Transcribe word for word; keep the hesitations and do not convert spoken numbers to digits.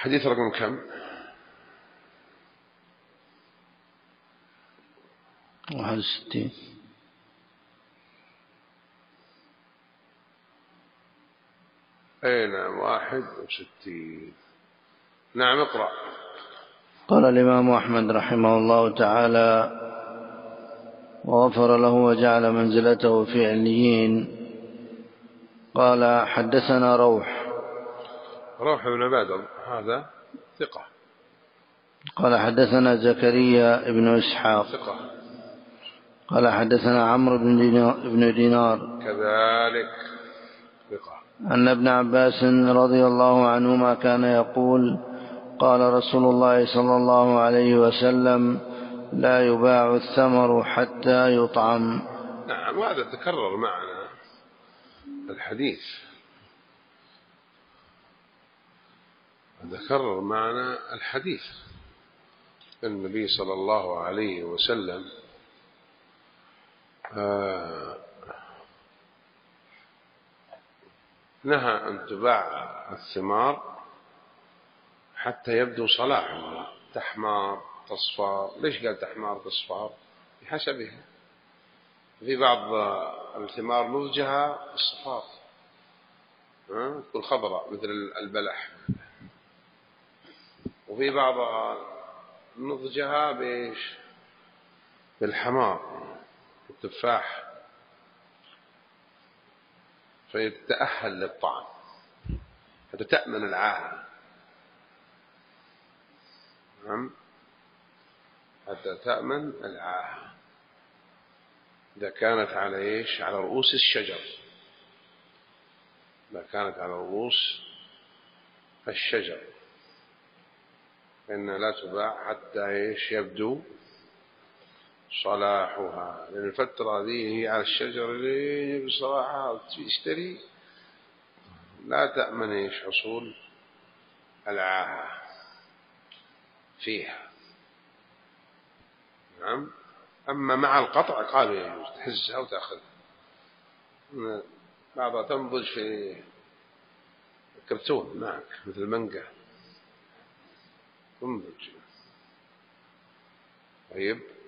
حديث رقم كم؟ واحد وستين. أي نعم واحد وستين. نعم اقرأ. قال الإمام أحمد رحمه الله تعالى: وغفر له وجعل منزلته في عليين. قال: حدثنا روح روح بن عبادة هذا ثقة. قال: حدثنا زكريا بن إسحاق ثقة. قال: حدثنا عمرو بن دينار, بن دينار كذلك ثقة. أن ابن عباس رضي الله عنهما كان يقول: قال رسول الله صلى الله عليه وسلم: لا يباع الثمر حتى يطعم. نعم وهذا تكرر معنا الحديث، تكرر معنا الحديث. النبي صلى الله عليه وسلم آه نهى أن تباع الثمار حتى يبدو صلاحها، تحمار تصفار. ليش قال تحمار تصفار؟ بحسبها. في بعض الثمار نضجها الصفار تكون خضراء مثل البلح، وفي بعض نضجها بإيش؟ بالحمار التفاح، فيتأهل للطعام حتى تأمن العاهة. نعم حتى تأمن العاهة إذا كانت على إيش؟ على رؤوس الشجر. إذا كانت على رؤوس الشجر فإنها لا تباع حتى إيش؟ يبدو صلاحها، لأن الفترة هذه هي على الشجر اللي يبدو صلاحها وتشتري، لا تأمن إيش؟ حصول العاهة فيها. نعم. أما مع القطع قالوا يجوز تحزها وتأخذها. بعضها تنضج في الكرتون معك مثل المانجا تنضج. طيب